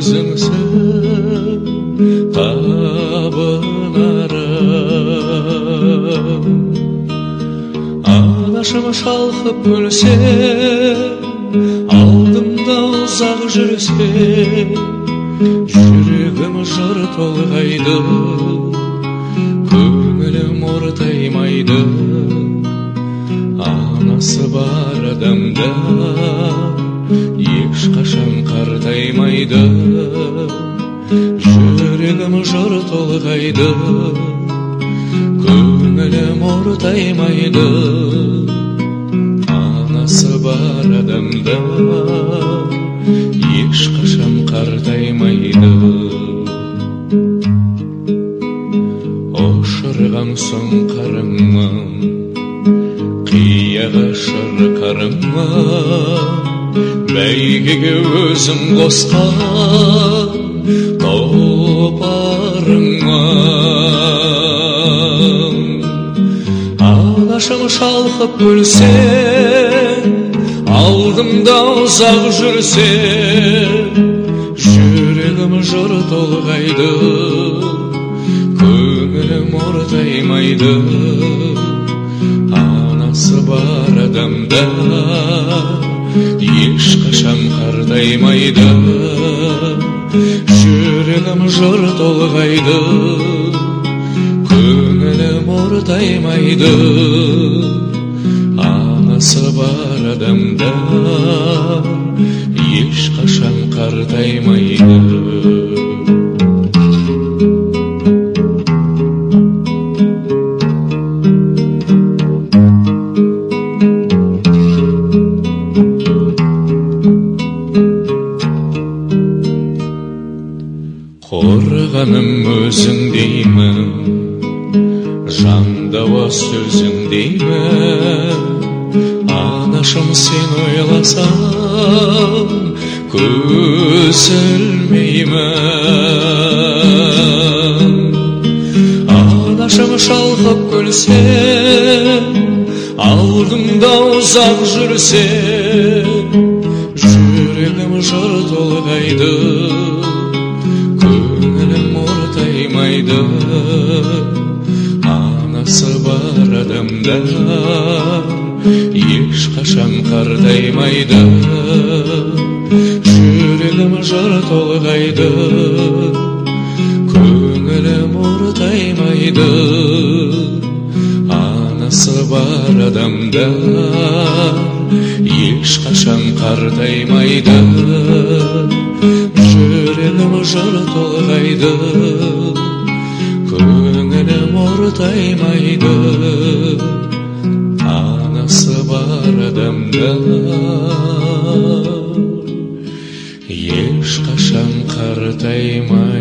өзіңсің табынарым. Анашым шалқып күлсе, алдымда ұзақ жүрсе, жүрегім жыр толғайды, көңілім ортаймайды. Анасы бар адамда ешқашан қартаймайды, жүрегім жыр толғайды, көңілім ортаймайды. Анасы бар адамда ешқашан қартаймайды. Ошырған соң қарымын, қияға шырқарымын, бәйгеге өзім қосқан тұлпарымын. Анашым шалқып күлсе, алдымда ұзақ жүрсе, жүрегім жыр толғайды, көңілім ортаймайды. Анасы бар адамда ешқашан қартаймайды, жүрегім жыр толғайды, көңілім ортаймайды. Анасы бар адамда ешқашан қартаймайды. Қорғаным өзің деймін, жандауа сөзің деймін. Анашым сен ойласам, көз ілмеймін. Анашым шалқып күлсе, алдымда ұзақ жүрсе, жүрегім жыр толғайды, көңілім ортаймайды. Анасы бар адамда ешқашан қартаймайды, жүрегім жыр толғайды, көңілім ортаймайды. Анасы бар адамда ешқашан қартаймайды, жүрегім жыр толғайды, көңілім ортаймайды. Анасы бар адамда ешқашан қартаймайды.